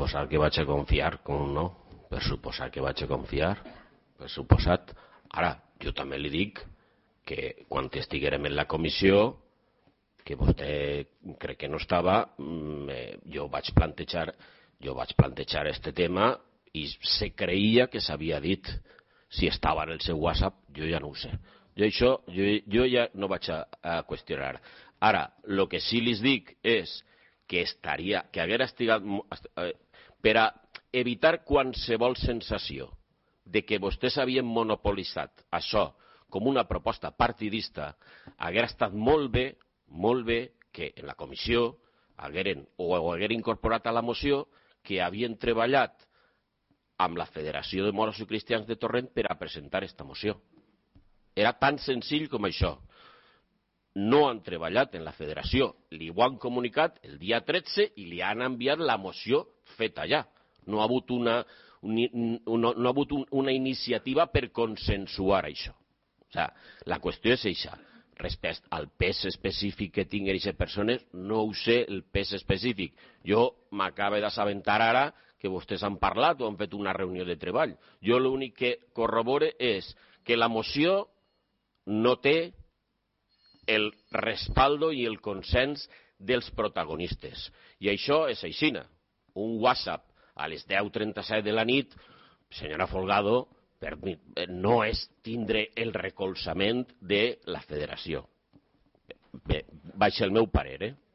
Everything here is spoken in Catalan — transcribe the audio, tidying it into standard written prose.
suposat que vaig a confiar, com no? Per suposat que vaig a confiar, per suposat. Ara, jo també li dic que quan estiguérem en la comissió, que vostè crec que no estava, jo vaig plantejar este tema i se creia que s'havia dit. Si estava en el seu WhatsApp, jo ja no ho sé. Jo ja no vaig a qüestionar. Ara, el que sí li dic és que haguera estigat per a evitar qualsevol sensació de que vostès havien monopolitzat això com una proposta partidista, haguera estat molt bé que en la comissió hagueren incorporat a la moció que havien treballat amb la Federació de Moros i Cristians de Torrent per a presentar aquesta moció. Era tan senzill com això. No han treballat en la federació, li ho han comunicat el dia 13 i li han enviat la moció feta ja. No ha hagut una iniciativa per consensuar això. O sigui, la qüestió és això. Respecte al pes específic que tinguin aquestes persones, no ho sé el pes específic. Jo m'acabo d'assabentar ara que vostès han parlat o han fet una reunió de treball. Jo l'únic que corrobore és que la moció no té el respaldo i el consens dels protagonistes. I això és aixina. Un WhatsApp a les 10:37 de la nit, senyora Folgado, no és tindre el recolzament de la federació. Bé, vaig el meu parer,